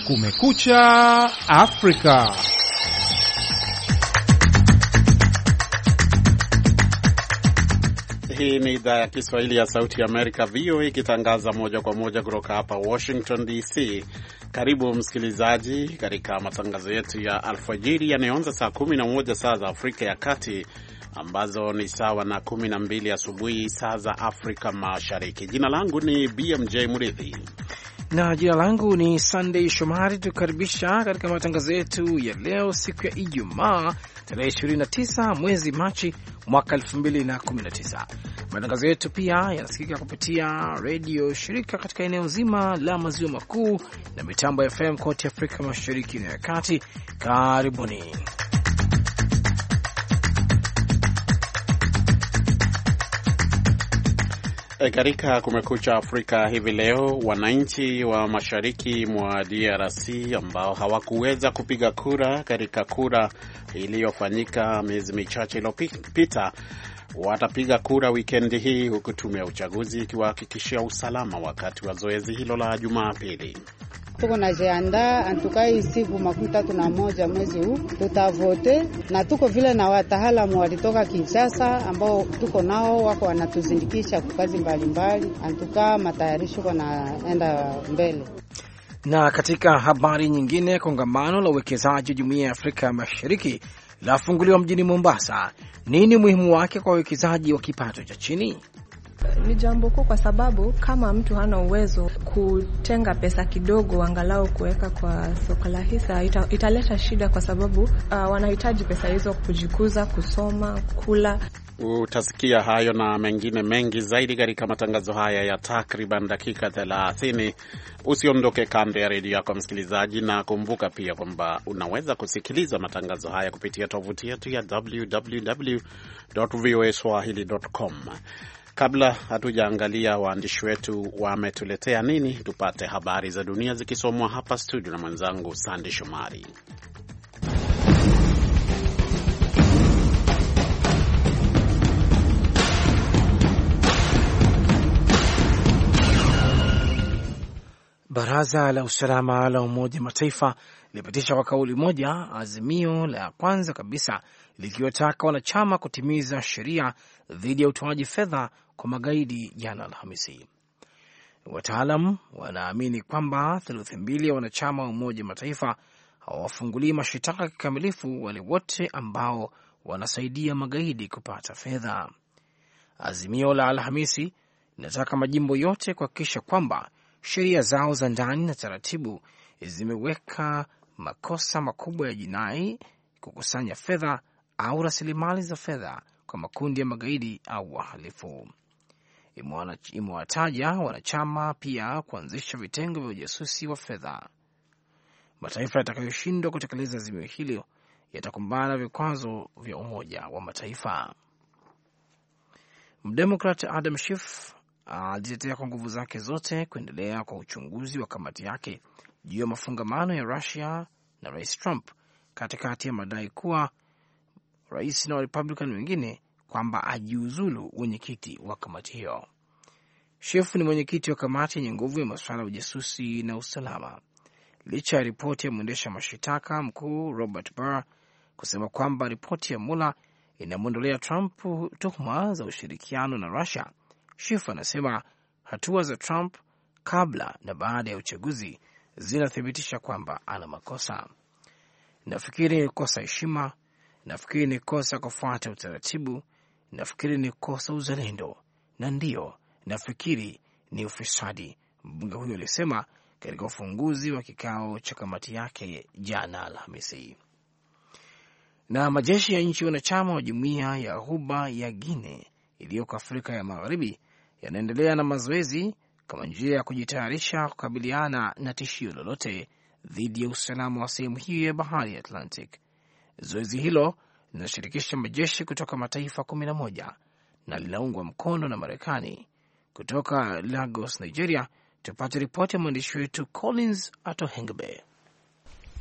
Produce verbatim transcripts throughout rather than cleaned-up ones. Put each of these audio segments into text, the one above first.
Kumekucha Afrika. Hii ni idhaa ya Kiswahili ya Sauti ya Amerika, V O A, ikitangaza moja kwa moja kutoka hapa Washington D C. Karibu msikilizaji katika matangazo yetu ya alfajiri yanayoanza saa kumi na moja saa za Afrika ya Kati, ambazo ni sawa na kumi na mbili asubuhi saa za Afrika Mashariki. Jina langu ni B M J Murithi. Na jina langu ni Sunday Shomari. Tukaribisha katika matangazo yetu ya leo, siku ya Ijumaa tarehe ishirini na tisa mwezi Machi mwaka elfu mbili na kumi na tisa. Matangazo yetu pia yanasikika kupitia radio shirika katika eneo zima la maziwa makuu na mitambo ya F M kote Afrika Mashariki na ya Kati. Karibuni. E, katika Kumekucha Afrika hivi leo, wananchi wa mashariki mwa D R C ambao hawakuweza kupiga kura katika kura iliyofanyika miezi michache iliyopita watapiga kura wikendi hii, huku tume ya uchaguzi ikiwahakikishia usalama wakati wa zoezi hilo la Jumapili. Tuko na jiandaa antukai siku makumi tatu na moja mwezi huu tutavote, na tuko vile na wataalamu walitoka Kinshasa ambao tuko nao wako wanatuzindikisha kwa kazi mbalimbali. Antuka matayarisho kwa naenda mbele. Na katika habari nyingine, kongamano la uwekezaji wa Jumuiya ya Afrika Mashariki lafunguliwa mjini Mombasa. Nini muhimu wake kwa wawekezaji wa kipato cha chini? Ni jambo kuu, kwa sababu kama mtu hana uwezo kutenga pesa kidogo angalau kuweka kwa soko la hisa, ita, italeta shida, kwa sababu uh, wanahitaji pesa hizo kujikuza, kusoma, kula. Utasikia hayo na mengine mengi zaidi katika matangazo haya ya takriban dakika thelathini. Usiondoke kando ya redio yako msikilizaji, na kumbuka pia kwamba unaweza kusikiliza matangazo haya kupitia tovuti yetu ya w w w dot v o a swahili dot com. Kabla hatujaangalia waandishi wetu wametuletea nini, tupate habari za dunia zikisomwa hapa studio na mwenzangu Sandy Shomari. Baraza la Usalama la Umoja Mataifa lilipitisha kwa kauli moja azimio la kwanza kabisa likiwataka wanachama kutimiza sheria dhidi ya utoaji fedha kwa magaidi jana Alhamisi. Wataalam wanaamini kwamba theluthi mbili ya wanachama wa Umoja Mataifa hawafungulii mashitaka kikamilifu wale wote ambao wanasaidia magaidi kupata fedha. Azimio la Alhamisi linataka majimbo yote kuhakikisha kwamba sheria zao za ndani na taratibu zimeweka makosa makubwa ya jinai, kukusanya fedha au rasilimali za fedha kwa makundi ya magaidi au wahalifu. Imewataja wanachama pia kuanzisha vitengo vya ujasusi wa fedha. Mataifa yatakayoshindwa kutekeleza azimio hilo yatakumbana na vikwazo vya Umoja wa Mataifa. Mdemokrat Adam Schiff alitetea kwa nguvu zake zote kuendelea kwa uchunguzi wa kamati yake juu ya mafungamano ya Russia na Rais Trump, katikati ya madai kuwa rais na Republican wengine kwamba ajiuzulu mwenyekiti wa kamati hiyo. Schiff ni mwenyekiti wa kamati yenye nguvu ya masuala ya ujasusi na usalama, licha ya ripoti ya mwendesha mashitaka mkuu Robert Barr kusema kwamba ripoti ya Mueller inamwondolea Trump tuhuma za ushirikiano na Russia. Schiff anasema hatua za Trump kabla na baada ya uchaguzi zinathibitisha kwamba ana makosa. Nafikiri ni kosa heshima, nafikiri ni kosa kufuata utaratibu, nafikiri ni kosa uzalendo, na ndiyo, nafikiri ni ufisadi, mbunge huyo alisema katika ufunguzi wa kikao cha kamati yake jana Alhamisi. Na majeshi ya nchi wanachama wa Jumuiya ya Ghuba ya Guinea iliyoko Afrika ya Magharibi yanaendelea na mazoezi kama njia ya kujitayarisha kukabiliana na tishio lolote dhidi ya usalama wa sehemu hiyo ya bahari ya Atlantic. Zoezi hilo linashirikisha majeshi kutoka mataifa kumi na moja na linaungwa mkono na Marekani. Kutoka Lagos, Nigeria, tupate ripoti ya mwandishi wetu Collins Atohengbe.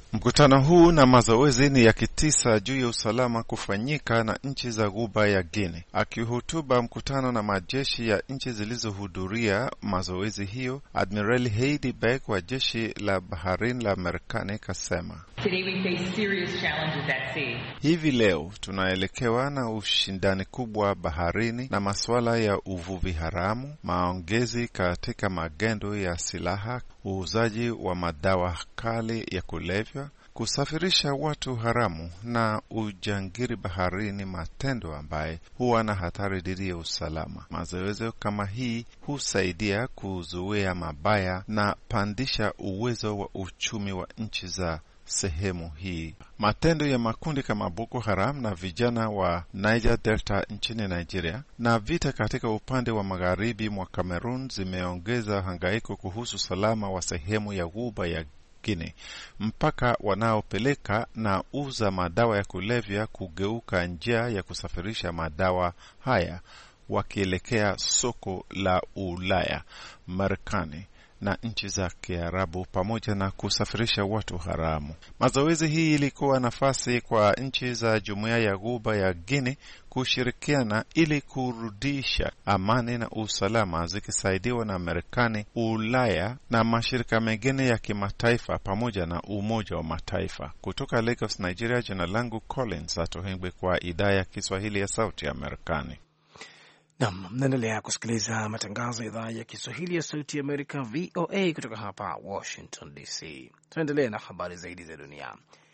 Mkutano huu na mazoezi ni ya kitisa juu ya usalama kufanyika na nchi za Ghuba ya Guinea. Akihutuba mkutano na majeshi ya nchi zilizohudhuria mazoezi hiyo, Admiral Heidi Beck wa jeshi la baharini la Marekani kasema, Today we face serious challenges at sea. Hivi leo tunaelekewa na ushindani kubwa baharini na masuala ya uvuvi haramu, maongezi katika magendo ya silaha, uuzaji wa madawa kali ya kulevya, kusafirisha watu haramu na ujangiri baharini, matendo ambaye huwa na hatari dhidi ya usalama. Mazoezi kama hii husaidia kuzuia mabaya na pandisha uwezo wa uchumi wa nchi za sehemu hii. Matendo ya makundi kama Boko Haram na vijana wa Niger Delta nchini Nigeria na vita katika upande wa magharibi mwa Cameroon zimeongeza hangaiko kuhusu salama wa sehemu ya Ghuba ya Guinea, mpaka wanaopeleka na uza madawa ya kulevya kugeuka njia ya kusafirisha madawa haya wakielekea soko la Ulaya, Marekani na nchi za Kiarabu, pamoja na kusafirisha watu haramu. Mazoezi hii ilikuwa nafasi kwa nchi za Jumuiya ya Ghuba ya Guinea kushirikiana ili kurudisha amani na usalama, zikisaidiwa na Marekani, Ulaya na mashirika mengine ya kimataifa pamoja na Umoja wa Mataifa. Kutoka Lagos, Nigeria, jina langu Collins Atohengwe kwa idhaa ya Kiswahili ya Sauti ya Marekani. Naam, mnaendelea kusikiliza matangazo ya idhaa ya Kiswahili ya Sauti ya Amerika, V O A, kutoka hapa Washington D C. Tuendelee na habari zaidi za dunia.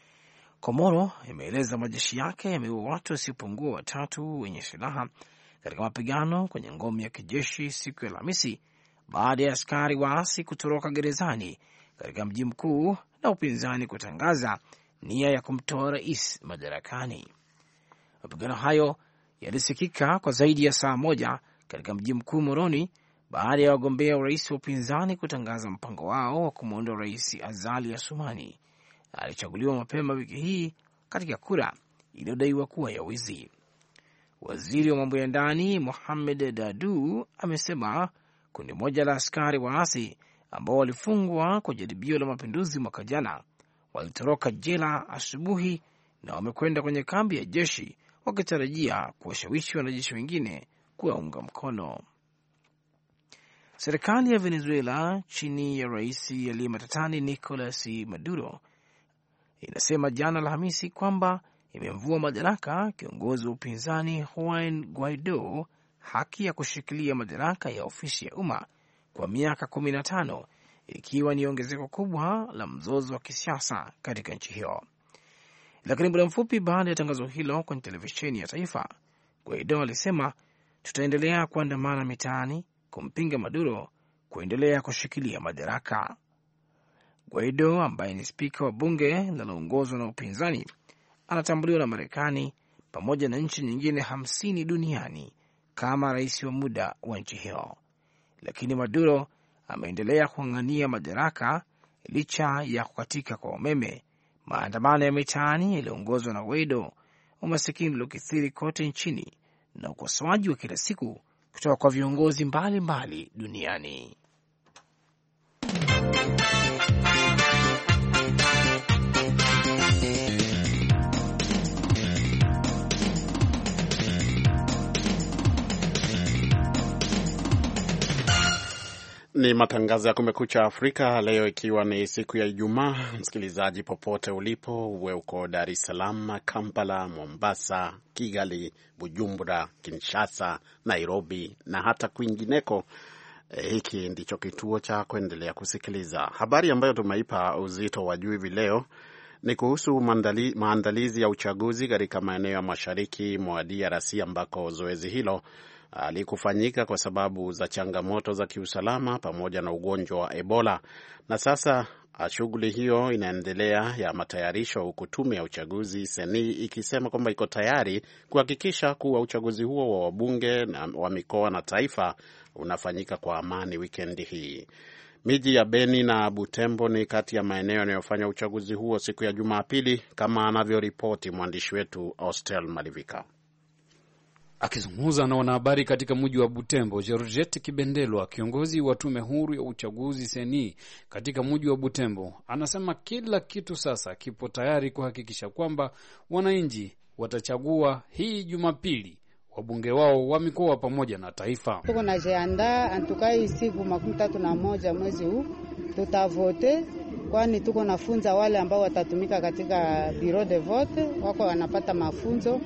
Komoro imeeleza majeshi yake yameua watu wasiopungua watatu wenye silaha katika mapigano kwenye ngome ya kijeshi siku ya Alhamisi baada ya askari waasi kutoroka gerezani katika mji mkuu na upinzani kutangaza nia ya kumtoa rais madarakani. Mapigano hayo yalisikika kwa zaidi ya saa moja katika mji mkuu Moroni baada ya wagombea urais wa upinzani kutangaza mpango wao wa kumwondoa rais Azali Assoumani alichaguliwa mapema wiki hii katika kura iliyodaiwa kuwa ya wizi. Waziri wa mambo ya ndani Mohamed Dadu amesema kundi moja la askari waasi ambao walifungwa kwa jaribio la mapinduzi mwaka jana walitoroka jela asubuhi na wamekwenda kwenye kambi ya jeshi wakitarajia kuwashawishi wanajeshi wengine kuwaunga mkono. Serikali ya Venezuela chini ya rais aliye matatani Nicolas Maduro inasema jana Alhamisi kwamba imemvua madaraka kiongozi wa upinzani Juan Guaido haki ya kushikilia madaraka ya ofisi ya umma kwa miaka kumi na tano, ikiwa ni ongezeko kubwa la mzozo wa kisiasa katika nchi hiyo. Lakini muda mfupi baada ya tangazo hilo kwenye televisheni ya taifa, Guaido alisema, tutaendelea kuandamana mitaani kumpinga Maduro kuendelea kushikilia madaraka. Guaido ambaye ni spika wa bunge linaloongozwa na upinzani anatambuliwa na Marekani pamoja na nchi nyingine hamsini duniani kama rais wa muda wa nchi hiyo. Lakini Maduro ameendelea kung'ang'ania madaraka licha ya kukatika kwa umeme, maandamano ya mitaani yaliyoongozwa na Guaido, umasikini uliokithiri kote nchini na ukosoaji wa kila siku kutoka kwa viongozi mbalimbali mbali duniani. Ni matangazo ya Kumekucha Afrika leo, ikiwa ni siku ya Ijumaa. Msikilizaji popote ulipo, uwe uko Dar es Salaam, Kampala, Mombasa, Kigali, Bujumbura, Kinshasa, Nairobi na hata kwingineko, eh, hiki ndicho kituo cha kuendelea kusikiliza. Habari ambayo tumeipa uzito wa juu hivi leo ni kuhusu maandali, maandalizi ya uchaguzi katika maeneo ya mashariki mwa D R C ambako zoezi hilo alikufanyika kwa sababu za changamoto za kiusalama pamoja na ugonjwa wa Ebola. Na sasa shughuli hiyo inaendelea ya matayarisho, huku tume ya uchaguzi Seni ikisema kwamba iko tayari kuhakikisha kuwa uchaguzi huo wa wabunge na wa mikoa na taifa unafanyika kwa amani wikendi hii. Miji ya Beni na Butembo ni kati ya maeneo yanayofanya uchaguzi huo siku ya Jumapili, kama anavyoripoti mwandishi wetu Austel Malivika. Akizungumza na wanahabari katika mji wa Butembo, Georgette Kibendelwa, kiongozi wa tume huru ya uchaguzi seni katika mji wa Butembo, anasema kila kitu sasa kipo tayari kuhakikisha kwamba wananchi watachagua hii Jumapili wabunge wao wa mikoa pamoja na taifa. Tuko na jiandaa antukai siku makumi tatu na moja mwezi huu tutavote, kwani tuko nafunza wale ambao watatumika katika bureau de vote, wako wanapata mafunzo.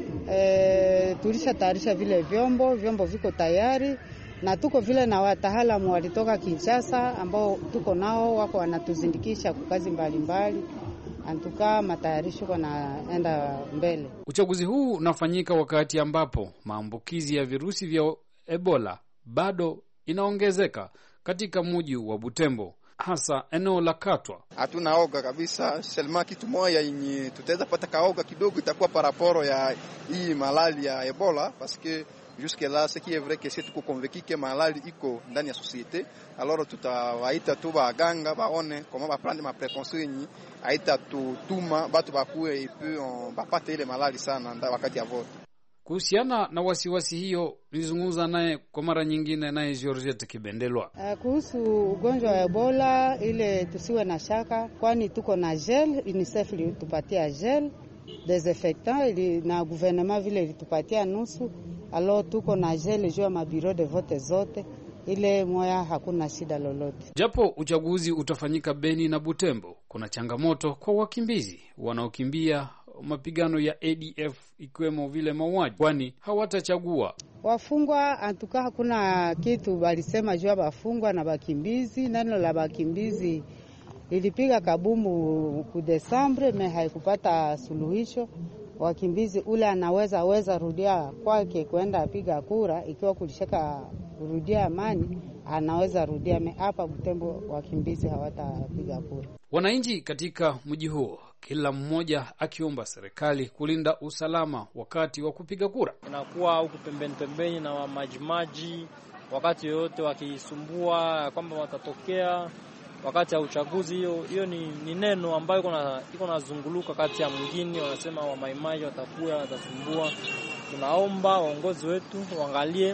E, tulisha tayarisha vile vyombo, vyombo viko tayari, na tuko vile na wataalamu walitoka Kinshasa ambao tuko nao, wako wanatuzindikisha kwa kazi mbalimbali. Antuka matayarisho kwa naenda mbele. Uchaguzi huu unafanyika wakati ambapo maambukizi ya virusi vya Ebola bado inaongezeka katika mji wa Butembo, hasa eneo la Katwa. Hatuna oga kabisa, selma kitu moja yenye tutaweza pata kaoga kidogo itakuwa paraporo ya hii malali ya Ebola, paske jusque là ce qui est vrai que c'est tout convaincu que malali iko ndani ya societe. Alors tutawaita tu baganga baone comment ba prendre ma précaution yenye aita tutuma batu bakue et puis on bapate ile malali sana nda wakati ya vote. Kuhusiana na wasiwasi hiyo, nilizungumza naye kwa mara nyingine naye Georgette Kibendelwa. Uh, kuhusu ugonjwa wa Ebola ile tusiwe na shaka, kwani tuko na gel, UNICEF ilitupatia gel desinfectant ili na gouvernement vile ilitupatia nusu. Alors tuko na gel juu ya mabiro de vote zote, ile moya hakuna shida lolote. Japo uchaguzi utafanyika Beni na Butembo, kuna changamoto kwa wakimbizi wanaokimbia mapigano ya A D F ikiwemo vile mauaji, kwani hawatachagua wafungwa. Antuka hakuna kitu balisema juu ya wafungwa na bakimbizi. Neno la bakimbizi ilipiga kabumbu ku Desembre, me haikupata suluhisho. Wakimbizi ule anaweza weza rudia kwake kwenda apiga kura, ikiwa kulishaka rudia amani anaweza rudia. Me hapa Butembo wakimbizi hawatapiga kura. Wananchi katika mji huo kila mmoja akiomba serikali kulinda usalama wakati wa kupiga kura. Inakuwa huku pembeni pembeni na majimaji wakati yote wakisumbua kwamba watatokea wakati ya uchaguzi. Hiyo hiyo ni, ni neno ambayo iko iko nazunguluka kati ya mwingine, wanasema wa maimai watakuwa watasumbua. Tunaomba waongozi wetu waangalie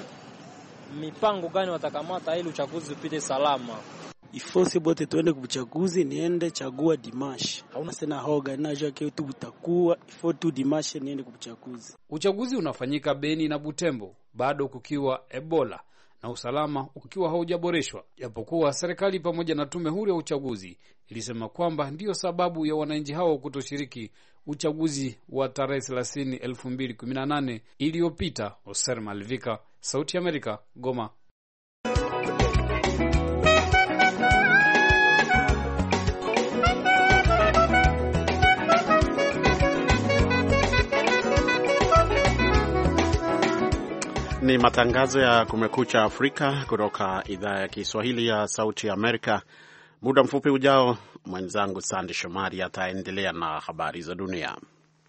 mipango gani watakamata ili uchaguzi upite salama. Ifosi bote tuende kuchaguzi, niende chagua Dimash. Hauna sena hoga najua kitu utakuwa ifo tu Dimash niende kuchaguzi. Uchaguzi unafanyika Beni na Butembo bado kukiwa Ebola na usalama ukiwa haujaboreshwa. Japokuwa serikali pamoja na tume huru ya uchaguzi ilisema kwamba ndiyo sababu ya wananchi hao kutoshiriki uchaguzi wa tarehe thelathini elfu mbili kumi na nane iliyopita. Oser Malvika, Sauti ya Amerika, Goma. Ni matangazo ya Kumekucha Afrika kutoka idhaa ya Kiswahili ya Sauti ya Amerika. Muda mfupi ujao, mwenzangu Sandy Shomari ataendelea na habari za dunia.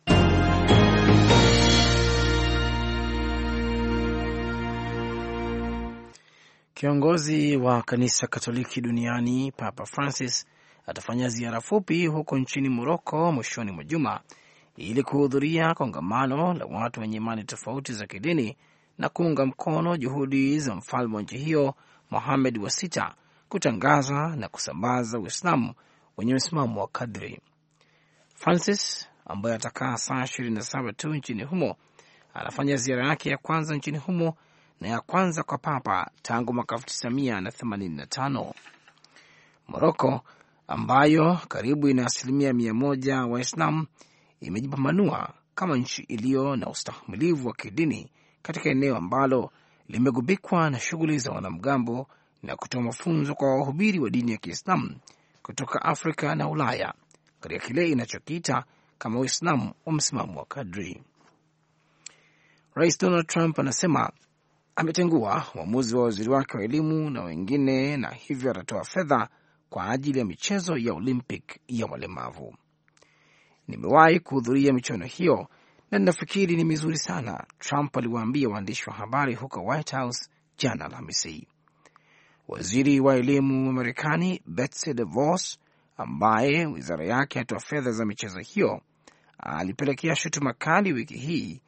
Kiongozi wa kanisa Katoliki duniani Papa Francis atafanya ziara fupi huko nchini Morocco mwishoni mwa juma ili kuhudhuria kongamano la watu wenye imani tofauti za kidini na kuunga mkono juhudi za mfalme wa nchi hiyo Mohamed wa sita kutangaza na kusambaza Uislamu wenye msimamo wa kadri. Francis ambaye atakaa saa ishirini na saba tu nchini humo anafanya ziara yake ya kwanza nchini humo na ya kwanza kwa papa tangu mwaka elfu tisa mia themanini na tano. Moroko ambayo karibu ina asilimia mia moja Waislamu imejipambanua kama nchi iliyo na ustahimilivu wa kidini katika eneo ambalo limegubikwa na shughuli za wanamgambo na kutoa mafunzo kwa wahubiri wa dini ya Kiislamu kutoka Afrika na Ulaya katika kile inachokiita kama Uislamu wa msimamo wa kadri. Rais Donald Trump anasema ametengua uamuzi wa waziri wake wa elimu na wengine, na hivyo atatoa fedha kwa ajili ya michezo ya Olympic ya walemavu. Nimewahi kuhudhuria michuano hiyo na ninafikiri ni mizuri sana, Trump aliwaambia waandishi wa habari huko White House jana Alhamisi. Waziri wa elimu wa Marekani Betsy DeVos, ambaye wizara yake atoa fedha za michezo hiyo, alipelekea shutuma kali wiki hii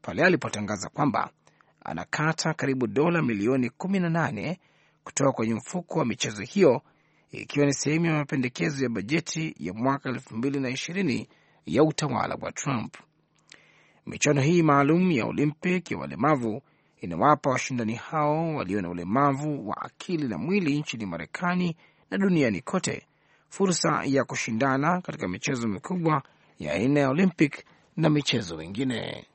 pale alipotangaza kwamba anakata karibu dola milioni kumi na nane kutoka kwenye mfuko wa michezo hiyo, ikiwa ni sehemu ya mapendekezo ya bajeti ya mwaka elfu mbili na ishirini ya utawala wa Trump. Michuano hii maalum ya Olympic ya walemavu inawapa washindani hao walio na ulemavu wa akili na mwili nchini Marekani na duniani kote fursa ya kushindana katika michezo mikubwa ya aina ya Olympic na michezo mingine.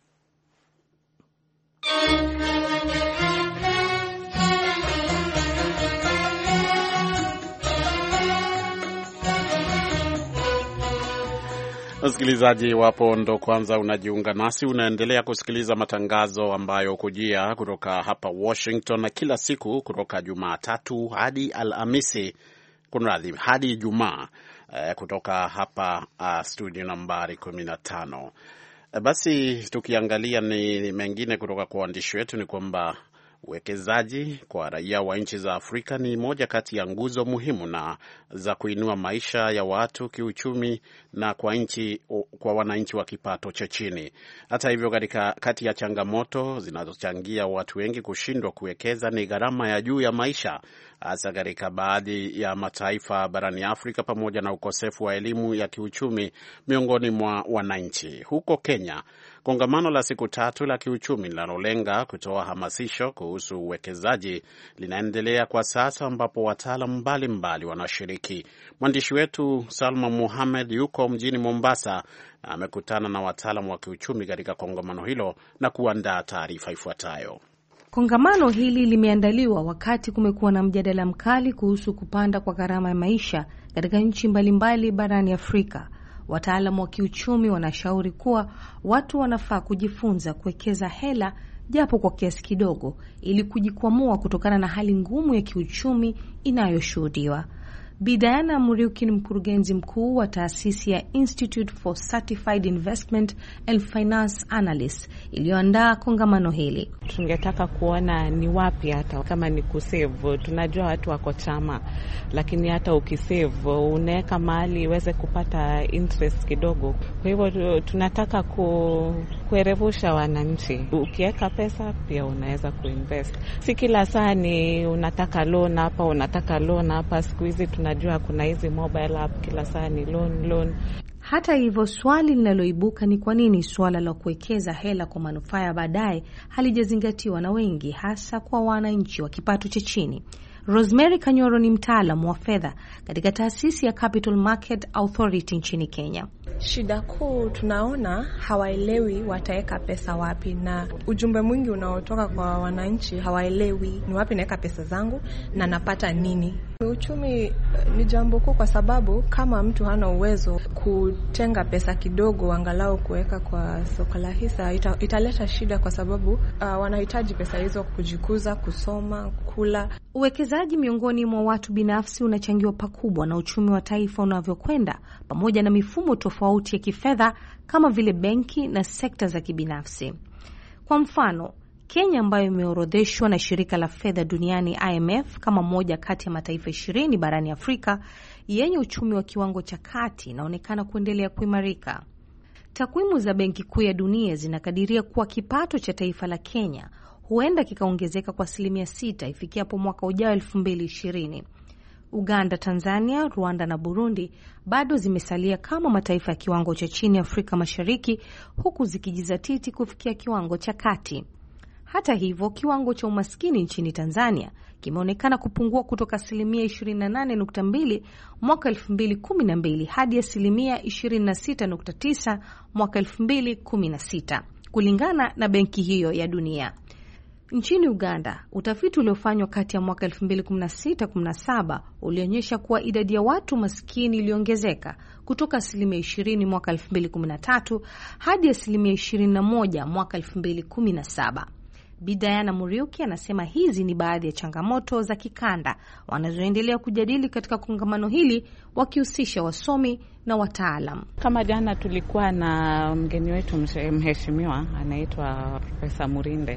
Msikilizaji, wapo ndo kwanza unajiunga nasi, unaendelea kusikiliza matangazo ambayo kujia kutoka hapa Washington na kila siku kutoka Jumatatu hadi Alhamisi, kunradhi, hadi Ijumaa eh, kutoka hapa uh, studio nambari kumi na tano. Eh, basi tukiangalia ni mengine kutoka kwa waandishi wetu ni kwamba uwekezaji kwa raia wa nchi za Afrika ni moja kati ya nguzo muhimu na za kuinua maisha ya watu kiuchumi na kwa nchi, kwa wananchi wa kipato cha chini. Hata hivyo, katika kati ya changamoto zinazochangia watu wengi kushindwa kuwekeza ni gharama ya juu ya maisha, hasa katika baadhi ya mataifa barani Afrika, pamoja na ukosefu wa elimu ya kiuchumi miongoni mwa wananchi. Huko Kenya, kongamano la siku tatu la kiuchumi linalolenga kutoa hamasisho kuhusu uwekezaji linaendelea kwa sasa, ambapo wataalamu mbalimbali wanashiriki. Mwandishi wetu Salma Mohamed yuko mjini Mombasa na amekutana na wataalamu wa kiuchumi katika kongamano hilo na kuandaa taarifa ifuatayo. Kongamano hili limeandaliwa wakati kumekuwa na mjadala mkali kuhusu kupanda kwa gharama ya maisha katika nchi mbalimbali barani Afrika. Wataalamu wa kiuchumi wanashauri kuwa watu wanafaa kujifunza kuwekeza hela japo kwa kiasi kidogo ili kujikwamua kutokana na hali ngumu ya kiuchumi inayoshuhudiwa. Bi Diana Muriuki ni mkurugenzi mkuu wa taasisi ya Institute for Certified Investment and Finance Analysts iliyoandaa kongamano hili. Tungetaka kuona ni wapi, hata kama ni kusave, tunajua watu wako chama, lakini hata ukisave unaweka mahali iweze kupata interest kidogo. Kwa hivyo tunataka ku kuerevusha wananchi. Ukiweka pesa pia unaweza kuinvest. Si kila saa ni unataka loan hapa, unataka loan hapa. Siku hizi tunajua kuna hizi mobile app, kila saa ni loan loan. Hata hivyo, swali linaloibuka ni kwa nini swala la kuwekeza hela kwa manufaa ya baadaye halijazingatiwa na wengi, hasa kwa wananchi wa kipato cha chini. Rosemary Kanyoro ni mtaalamu wa fedha katika taasisi ya Capital Market Authority nchini Kenya. Shida kuu tunaona hawaelewi wataweka pesa wapi, na ujumbe mwingi unaotoka kwa wananchi hawaelewi ni wapi naweka pesa zangu na napata nini. Uchumi ni jambo kuu kwa sababu kama mtu hana uwezo kutenga pesa kidogo angalau kuweka kwa soko la hisa, ita, italeta shida kwa sababu uh, wanahitaji pesa hizo kujikuza, kusoma, kula. Uwekezaji miongoni mwa watu binafsi unachangiwa pakubwa na uchumi wa taifa unavyokwenda, pamoja na mifumo tofauti ya kifedha kama vile benki na sekta za kibinafsi. Kwa mfano, Kenya ambayo imeorodheshwa na shirika la fedha duniani I M F kama moja kati ya mataifa ishirini barani Afrika yenye uchumi wa kiwango cha kati, inaonekana kuendelea kuimarika. Takwimu za Benki Kuu ya Dunia zinakadiria kuwa kipato cha taifa la Kenya huenda kikaongezeka kwa asilimia sita ifikiapo mwaka ujao elfu mbili ishirini. Uganda, Tanzania, Rwanda na Burundi bado zimesalia kama mataifa ya kiwango cha chini Afrika Mashariki, huku zikijizatiti kufikia kiwango cha kati. Hata hivyo, kiwango cha umaskini nchini Tanzania kimeonekana kupungua kutoka asilimia ishirini na nane nukta mbili mwaka elfu mbili kumi na mbili hadi asilimia ishirini na sita nukta tisa mwaka elfu mbili kumi na sita, kulingana na benki hiyo ya dunia. Nchini Uganda, utafiti uliofanywa kati ya mwaka elfu mbili kumi na sita kumi na saba ulionyesha kuwa idadi ya watu maskini iliongezeka kutoka asilimia ishirini mwaka elfu mbili kumi na tatu hadi asilimia ishirini na moja mwaka elfu mbili kumi na saba. Bi Diana Muriuki anasema hizi ni baadhi ya changamoto za kikanda wanazoendelea kujadili katika kongamano hili, wakihusisha wasomi na wataalam. Kama jana tulikuwa na mgeni wetu mheshimiwa anaitwa Profesa Murinde,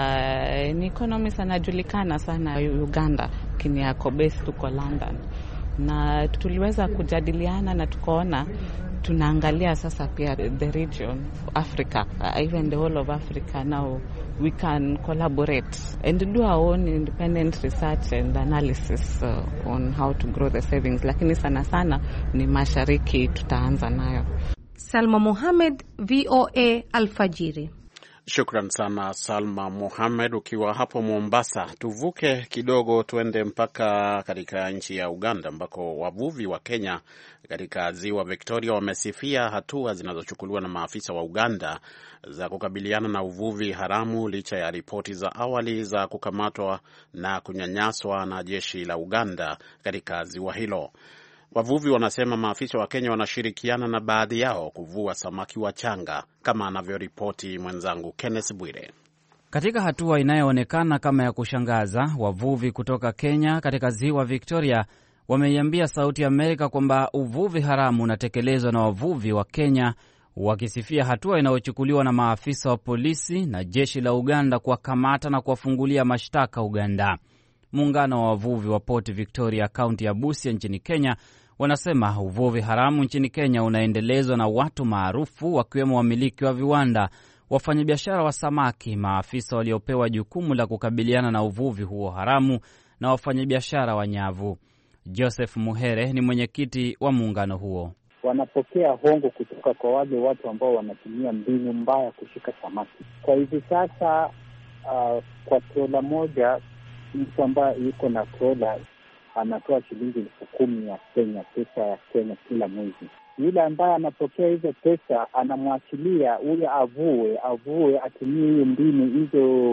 na ni economist anajulikana sana Uganda, kini yako based tuko London. na tuliweza kujadiliana na tukaona tunaangalia sasa pia the region Africa, uh, even the whole of Africa now we can collaborate and do our own independent research and analysis uh, on how to grow the savings, lakini sana sana ni mashariki tutaanza nayo. Salma Mohamed, V O A Alfajiri. Shukran sana Salma Mohamed ukiwa hapo Mombasa. Tuvuke kidogo tuende mpaka katika nchi ya Uganda ambako wavuvi wa Kenya katika ziwa Victoria wamesifia hatua zinazochukuliwa na maafisa wa Uganda za kukabiliana na uvuvi haramu licha ya ripoti za awali za kukamatwa na kunyanyaswa na jeshi la Uganda katika ziwa hilo. Wavuvi wanasema maafisa wa Kenya wanashirikiana na baadhi yao kuvua samaki wachanga kama anavyoripoti mwenzangu Kenneth Bwire. Katika hatua inayoonekana kama ya kushangaza, wavuvi kutoka Kenya katika ziwa Victoria wameiambia Sauti ya Amerika kwamba uvuvi haramu unatekelezwa na wavuvi wa Kenya, wakisifia hatua inayochukuliwa na maafisa wa polisi na jeshi la Uganda kuwakamata na kuwafungulia mashtaka Uganda. Muungano wa wavuvi wa Port Victoria, kaunti ya Busia nchini Kenya, wanasema uvuvi haramu nchini Kenya unaendelezwa na watu maarufu wakiwemo wamiliki wa viwanda, wafanyabiashara wa samaki, maafisa waliopewa jukumu la kukabiliana na uvuvi huo haramu na wafanyabiashara wa nyavu. Joseph Muhere ni mwenyekiti wa muungano huo. Wanapokea hongo kutoka kwa wale watu ambao wanatumia mbinu mbaya kushika samaki. Kwa hivi sasa uh, kwa trola moja mtu ambaye yuko na trola anatoa shilingi elfu kumi ya Kenya, pesa ya Kenya kila mwezi. Yule ambaye anapokea hizo pesa anamwachilia huyo avue, avue atumie hiyo mbinu hizo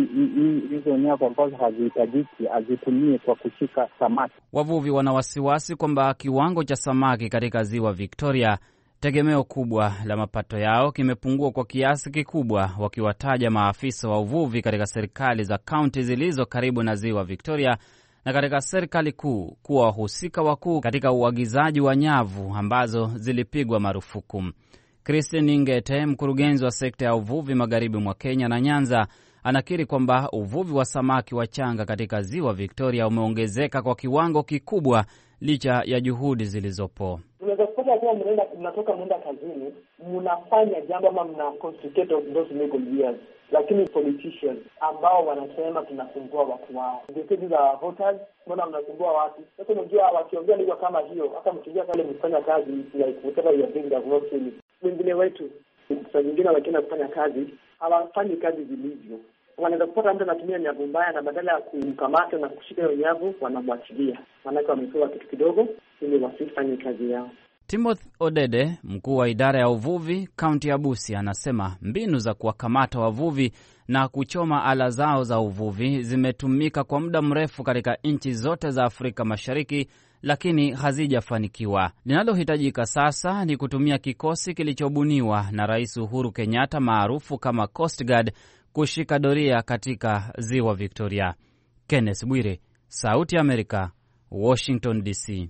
hizo nyavu ambazo hazihitajiki azitumie kwa kushika samaki. Wavuvi wana wasiwasi kwamba kiwango cha samaki katika ziwa Victoria, tegemeo kubwa la mapato yao, kimepungua kwa kiasi kikubwa, wakiwataja maafisa wa uvuvi katika serikali za kaunti zilizo karibu na ziwa Victoria na katika serikali kuu kuwa wahusika wakuu katika uagizaji wa nyavu ambazo zilipigwa marufuku. Christine Ngete, mkurugenzi wa sekta ya uvuvi magharibi mwa Kenya na Nyanza, anakiri kwamba uvuvi wa samaki wachanga katika ziwa Victoria umeongezeka kwa kiwango kikubwa licha ya juhudi zilizopo. Unaweza kupata kama mnaenda mnatoka mwenda kazini, mnafanya jambo ama mna concentrate on those legal years, lakini politicians ambao wanasema tunasumbua watu wao. Viongozi za voters, mbona mnasumbua watu? Sasa unajua wakiongea lugha kama hiyo, hata mkiingia pale mfanya kazi like whatever you are doing does not feel. Wengine wetu saa nyingine wakienda kufanya kazi, hawafanyi kazi vilivyo. Wanaweza kupata mtu anatumia nyavu mbaya na badala ya kumkamata na kushika hiyo nyavu wanamwachilia. Maana wamepewa kitu kidogo ili wasifanye kazi yao. Timothy Odede, mkuu wa idara ya uvuvi kaunti ya Busia, anasema mbinu za kuwakamata wavuvi na kuchoma ala zao za uvuvi zimetumika kwa muda mrefu katika nchi zote za Afrika Mashariki, lakini hazijafanikiwa. Linalohitajika sasa ni kutumia kikosi kilichobuniwa na Rais Uhuru Kenyatta maarufu kama Coast Guard kushika doria katika ziwa Victoria. Kenneth Bwire, Sauti ya Amerika, Washington D C.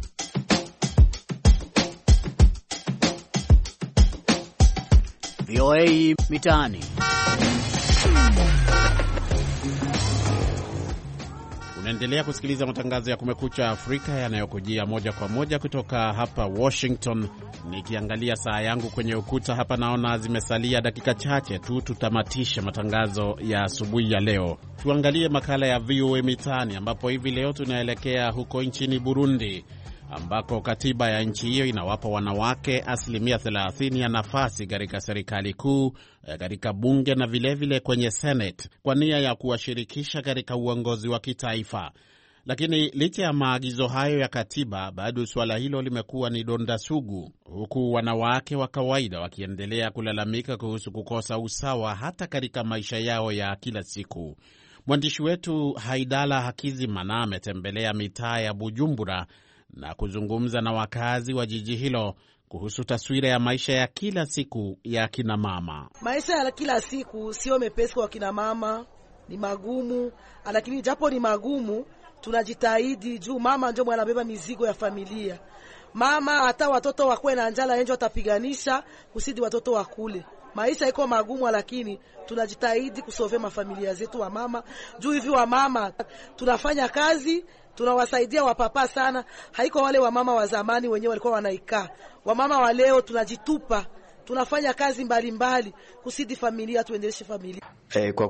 V O A Mitaani. Unaendelea kusikiliza matangazo ya Kumekucha Afrika yanayokujia moja kwa moja kutoka hapa Washington. Nikiangalia saa yangu kwenye ukuta hapa naona zimesalia dakika chache tu tutamatisha matangazo ya asubuhi ya leo. Tuangalie makala ya V O A Mitaani ambapo hivi leo tunaelekea huko nchini Burundi, ambako katiba ya nchi hiyo inawapa wanawake asilimia thelathini ya nafasi katika serikali kuu, katika bunge na vilevile vile kwenye Senate kwa nia ya kuwashirikisha katika uongozi wa kitaifa. Lakini licha ya maagizo hayo ya katiba, bado suala hilo limekuwa ni donda sugu, huku wanawake wa kawaida wakiendelea kulalamika kuhusu kukosa usawa hata katika maisha yao ya kila siku. Mwandishi wetu Haidala Hakizimana ametembelea mitaa ya Bujumbura na kuzungumza na wakazi wa jiji hilo kuhusu taswira ya maisha ya kila siku ya kina mama. Maisha ya kila siku sio mepesi kwa kina mama, ni magumu, lakini japo ni magumu tunajitahidi juu mama ndio mwanabeba mizigo ya familia. Mama hata watoto wakwe na njala yenjo atapiganisha kusidi watoto wakule. Maisha iko magumu, lakini tunajitahidi kusovea mafamilia zetu wa mama. Juu hivi wa mama tunafanya kazi tunawasaidia wapapa sana, haiko wale wamama wa zamani wenyewe walikuwa wanaikaa. Wamama wa leo tunajitupa, tunafanya kazi mbalimbali kusidi familia, tuendeleshe familia. E, kwa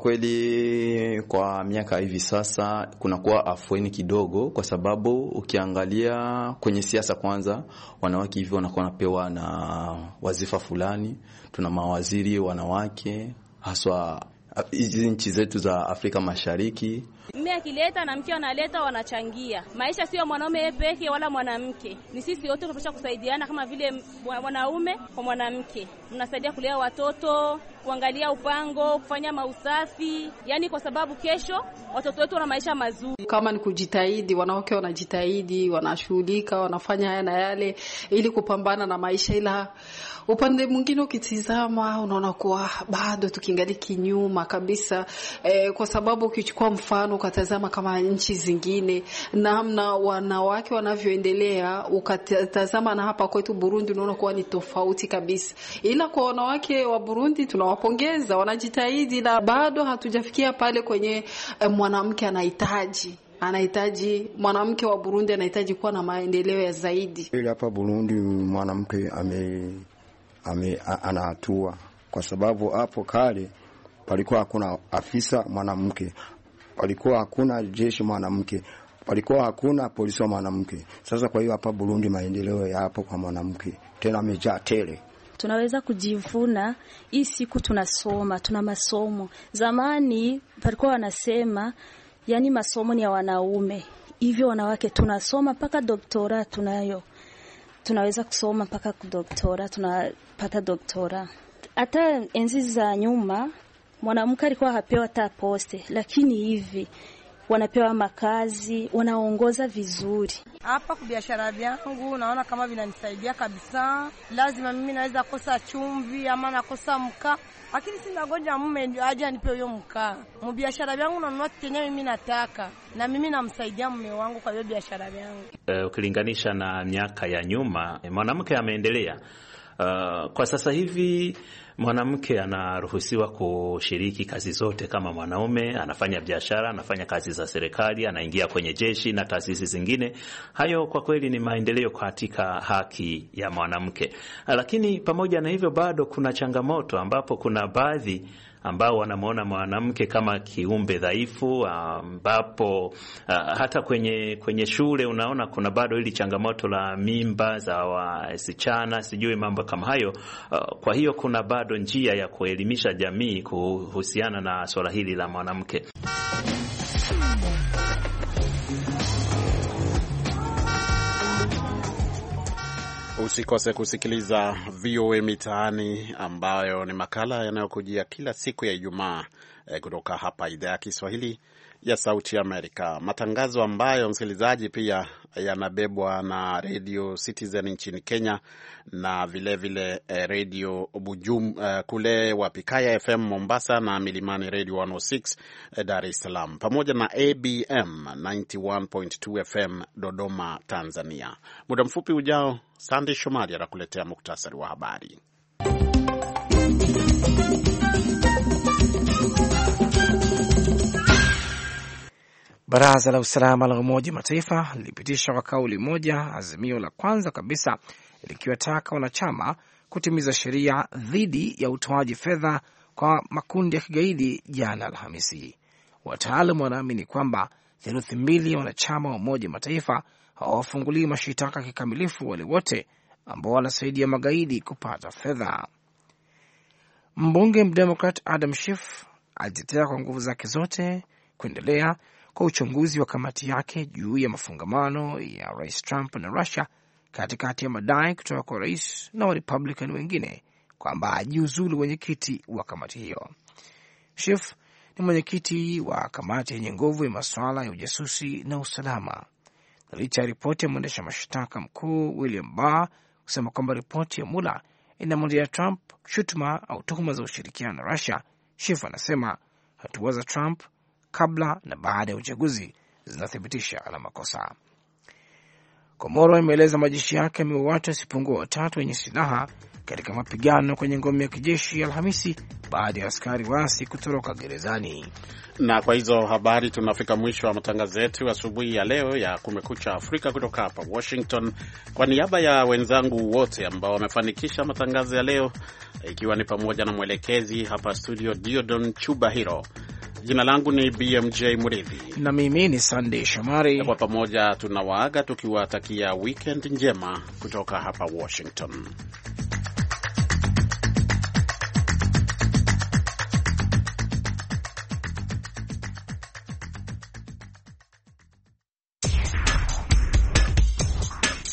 kweli kwa miaka hivi sasa kunakuwa afueni kidogo, kwa sababu ukiangalia kwenye siasa kwanza, wanawake hivi wanakuwa napewa na wazifa fulani. Tuna mawaziri wanawake, haswa hizi nchi zetu za Afrika Mashariki. Mume akileta na mke analeta, wanachangia. Maisha sio mwanaume pekee wala mwanamke. Ni sisi wote tunapaswa kusaidiana, kama vile mwanaume kwa mwanamke. Mnasaidia kulea watoto, kuangalia upango, kufanya mausafi. Yaani kwa sababu kesho watoto wetu wana maisha mazuri. Kama ni kujitahidi, wanawake wanajitahidi, wanashughulika, wanafanya haya na yale ili kupambana na maisha, ila upande mwingine ukitizama unaona kuwa bado tukiangalia kinyuma kabisa, eh, kwa sababu ukichukua mfano ukatazama kama nchi zingine namna wanawake wanavyoendelea, ukatazama na hapa kwetu Burundi, unaona kuwa ni tofauti kabisa. Ila kwa wanawake wa Burundi tunawapongeza, wanajitahidi, na bado hatujafikia pale kwenye eh, mwanamke anahitaji anahitaji mwanamke wa Burundi anahitaji kuwa na maendeleo ya zaidi. Ile hapa Burundi mwanamke ame ame anahatua, kwa sababu hapo kale palikuwa hakuna afisa mwanamke, palikuwa hakuna jeshi mwanamke, palikuwa hakuna polisi mwanamke. Sasa kwa hiyo hapa Burundi maendeleo yapo kwa mwanamke, tena amejaa tele. Tunaweza kujivuna hii siku tunasoma, tuna masomo. Zamani palikuwa wanasema yani masomo ni ya wanaume. Hivyo wanawake tunasoma mpaka doktora tunayo. Tunaweza kusoma mpaka doktora, tunapata doktora. Hata enzi za nyuma mwanamke alikuwa hapewa hata poste, lakini hivi wanapewa makazi, wanaongoza vizuri. Hapa kwa biashara yangu naona kama vinanisaidia kabisa. Lazima mimi naweza kosa chumvi ama nakosa mkaa, lakini sina ngoja mume ndio aje anipe hiyo mkaa. Mu biashara yangu nanunua kenye mimi nataka, na mimi namsaidia mume wangu kwa hiyo biashara yangu. Uh, ukilinganisha na miaka ya nyuma, mwanamke ameendelea. Uh, kwa sasa hivi mwanamke anaruhusiwa kushiriki kazi zote kama mwanaume, anafanya biashara, anafanya kazi za serikali, anaingia kwenye jeshi na taasisi zingine. Hayo kwa kweli ni maendeleo katika haki ya mwanamke. Lakini pamoja na hivyo bado kuna changamoto, ambapo kuna baadhi ambao wanamuona mwanamke kama kiumbe dhaifu, ambapo uh, hata kwenye kwenye shule unaona kuna bado hili changamoto la mimba za wasichana, sijui mambo kama hayo. Uh, kwa hiyo kuna bado njia ya kuelimisha jamii kuhusiana na swala hili la mwanamke. Usikose kusikiliza V O A Mitaani, ambayo ni makala yanayokujia kila siku ya Ijumaa eh, kutoka hapa idhaa ya Kiswahili ya Sauti Amerika. Matangazo ambayo msikilizaji pia yanabebwa na Radio Citizen nchini Kenya, na vile vile eh, Radio Bujum eh, kule Wapikaya F M Mombasa, na Milimani Radio one oh six eh, Dar es Salaam, pamoja na A B M ninety-one point two F M Dodoma, Tanzania. Muda mfupi ujao Sandy Shomari anakuletea muktasari wa habari. Baraza la Usalama la Umoja wa Mataifa lilipitisha kwa kauli moja azimio la kwanza kabisa likiwataka wanachama kutimiza sheria dhidi ya utoaji fedha kwa makundi ya kigaidi jana Alhamisi. Wataalamu wanaamini kwamba theluthi mbili ya wanachama wa Umoja wa Mataifa hawafungulii mashitaka kikamilifu wale wote ambao wanasaidia magaidi kupata fedha. Mbunge mdemokrat Adam Schiff alitetea kwa nguvu zake zote kuendelea kwa uchunguzi wa kamati yake juu ya mafungamano ya Rais Trump na Russia, katikati ya madai kutoka kwa rais na wa Republican wengine kwamba ajiuzulu mwenyekiti wa kamati hiyo. Schiff ni mwenyekiti wa kamati yenye nguvu ya masuala ya ujasusi na usalama. Na licha ya ripoti ya mwendesha mashtaka mkuu William Barr kusema kwamba ripoti ya Mueller inamwondolea Trump shutuma au tuhuma za ushirikiano na Russia, Schiff anasema hatua za Trump kabla na baada ya uchaguzi zinathibitisha ana makosa. Komoro imeeleza majeshi yake yameua watu wasipungua watatu wenye silaha katika mapigano kwenye ngome ya kijeshi Alhamisi baada ya askari waasi kutoroka gerezani. Na kwa hizo habari tunafika mwisho wa matangazo yetu asubuhi ya leo ya Kumekucha Afrika kutoka hapa Washington. Kwa niaba ya wenzangu wote ambao wamefanikisha matangazo ya leo, ikiwa ni pamoja na mwelekezi hapa studio Diodon Chubahiro, jina langu ni B M J Muridhi na mimi ni Sunday Shomari. Kwa pamoja tunawaaga tukiwatakia weekend njema kutoka hapa Washington.